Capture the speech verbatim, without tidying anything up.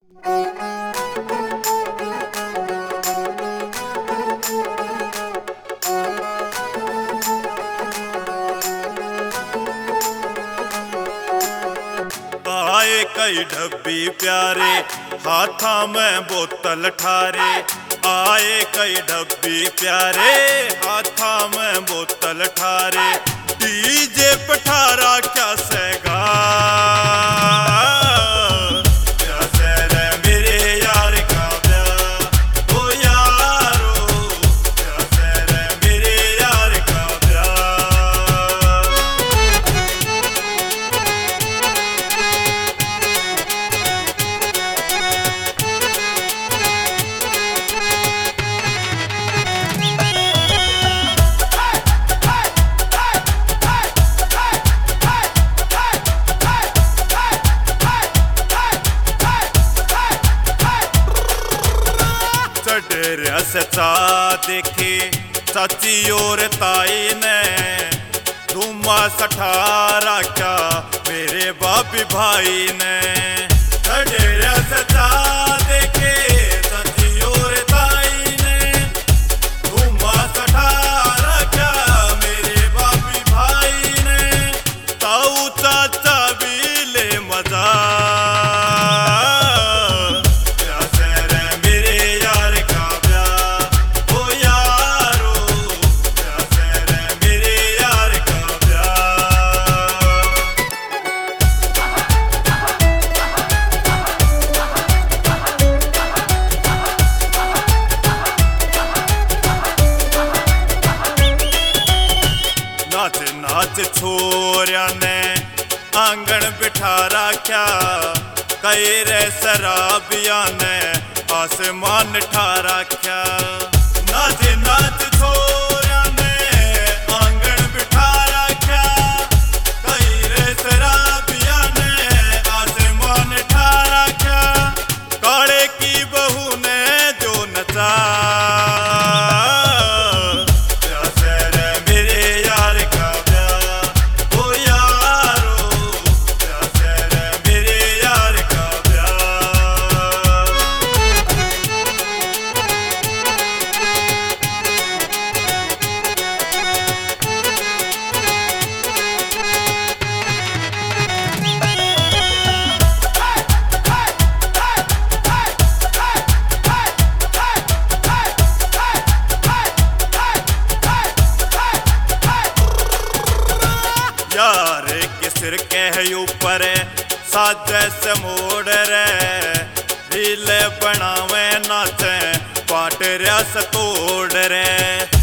आए कई डब्बी प्यारे हाथा में बोतल ठारे। आए कई डब्बी प्यारे हाथा में बोतल ठारे। डीजे पठारा क्या सेगा सचा देखे चाची और ताई ने धूमा सठारा क्या मेरे बापी भाई ने। सचा देखे चाची और ताई ने धूमा सठारा क्या मेरे बापी भाई ने। ताऊ चाचा भी ले मजा नाच छोरिया ने आंगन बिठा रख्या। कई रे शराबिया ने आसमान ठा रख्या। नाच नाच छोरिया ने आंगन बिठा रख्या। कई रे शराबिया ने आसमान ठा रख्या। काले की बहू ने जो नचा यार के सिर के ऊपर साजे से मोड़ रे। रीले बनावे नाचे पाट रस तोड़ रे।